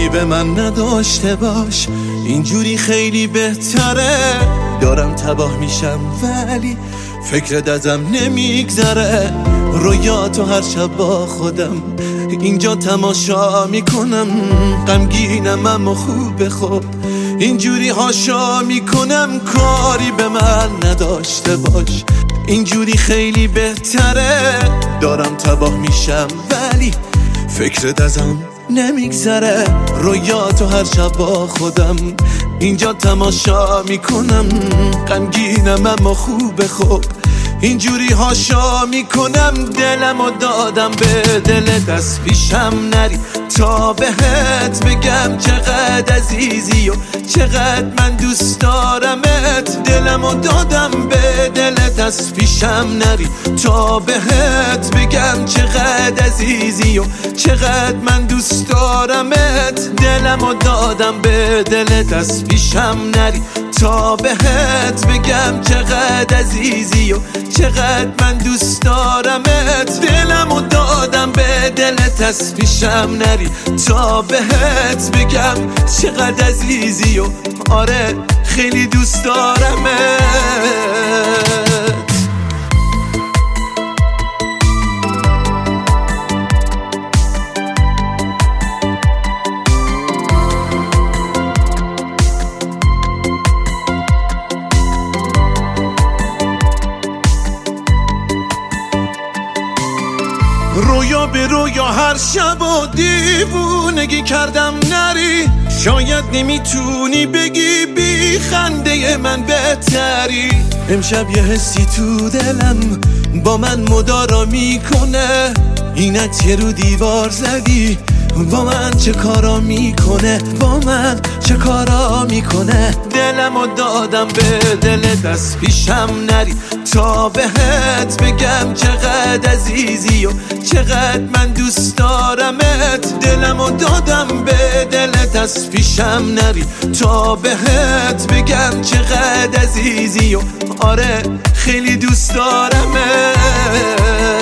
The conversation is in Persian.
کاری به من نداشته باش، اینجوری خیلی بهتره. دارم تباه میشم ولی فکرت ازم نمیگذره. رویاتو هر شب با خودم اینجا تماشا میکنم، غمگینم اما خوبه. خب اینجوری هاشا میکنم، کاری به من نداشته باش، اینجوری خیلی بهتره. دارم تباه میشم ولی فکرت ازم نمیگذره. رویاتو هر شب با خودم اینجا تماشا میکنم، غمگینم اما خوبه. خب اینجوری هاشا میکنم، دلمو دادم به دلت، از پیشم نری تا بهت بگم چقدر عزیزی و چقدر من دوست دارمت. دلمو دادم به دلت، از پیشم نری تا بهت بگم چقدر عزیزی و چقدر من دوست دارمت. دلمو دادم به دلت، از پیشم نری تا بهت بگم چقدر عزیزی و چقدر من دوست دارمت. دلمو دادم به دلت، از پیشم نری تا بهت بگم چقدر عزیزی و آره خیلی دوست دارمت. رویا به رویا هر شب و دیوونگی کردم نری. شاید نمیتونی بگی بی خنده من بهتری. امشب یه حسی تو دلم با من مدارا میکنه، اینت یه رو دیوار زدی با من چه کارا میکنه، با من چه کارا میکنه. دلمو دادم به دلت، از پیشم نری تا بهت بگم چقدر عزیزی و چقدر من دوست دارمت. دلمو دادم به دلت، از پیشم نری تا بهت بگم چقدر عزیزی و آره خیلی دوست دارمت.